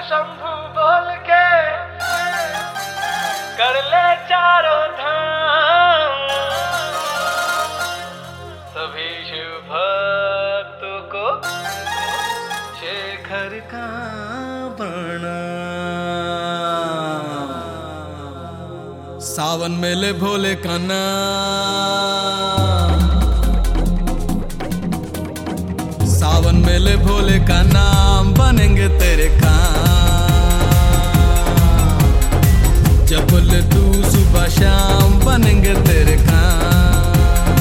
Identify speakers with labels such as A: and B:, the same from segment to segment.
A: शंभू बोल के कर ले चारों धाम। सभी शिव भक्तों को शेखर का प्रणाम।
B: सावन मेले भोले का नाम, सावन मेले भोले का नाम, बनेंगे तेरे काम। जब बोले तू सुबह शाम, बनेंगे तेरे काम।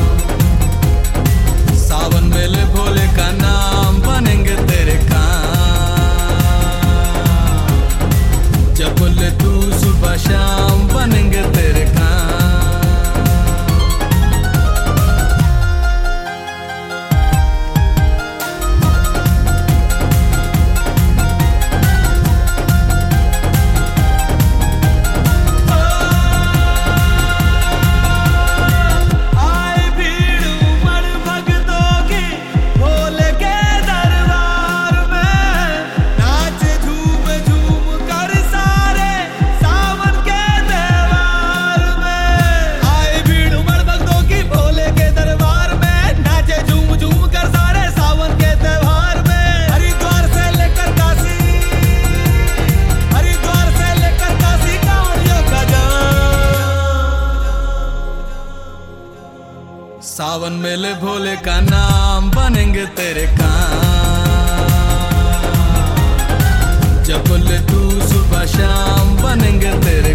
B: सावन मेले भोले का नाम, बनेंगे तेरे काम। जब बोले तू सुबह शाम, बनेंगे तेरे काम। सावन मेले भोले का नाम, बनेंगे तेरे काम। जब बोले तू सुबह शाम, बनेंगे तेरे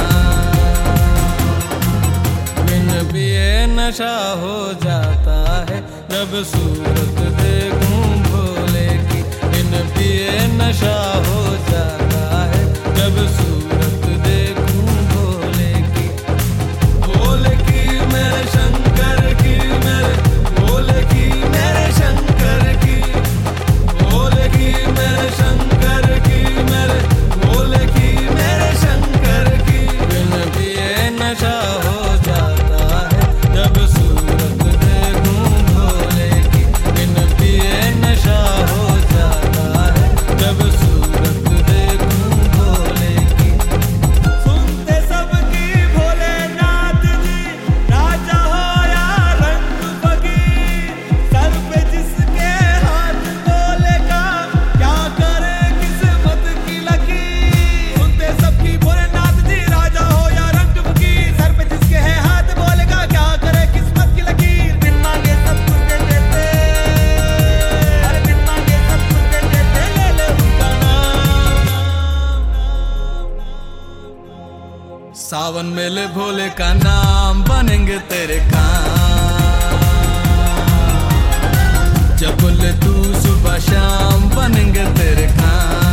B: काम। बिन पिए नशा हो जाता है जब सूरत देखूं भोले की। बिन पिए नशा हो जाता है जब सूरत देखूं भोले की। भोले की मेरे शंकर की, मेरे भोले की मेरे शंकर की। भोले की मेरे शंकर की, मेरे भोले की मेरे शंकर की। बिन पिए नशा हो जाता है जब सूरत देखूं भोले की। बिन पिए नशा हो जाता है जब सूरत देखूं भोले की।
A: सुनते सबकी भोलेनाथ जी, राजा हो या रंग फकीर। सर पे जिसके हाथ भोले का, क्या करे किस्मत की लकीर। सुनते सबकी भोलेनाथ जी, राजा हो या रंग फकीर। सर पे जिसके है हाथ भोले का, क्या करे किस्मत की लकीर। बिन मांगे सब कुछ दे देते, अरे बिन मांगे सब कुछ दे देते, ले ले उनका नाम।
B: सावन मेले भोले का नाम, बनेंगे तेरे काम। जब बोले तू सुबह शाम, बनेंगे तेरे काम।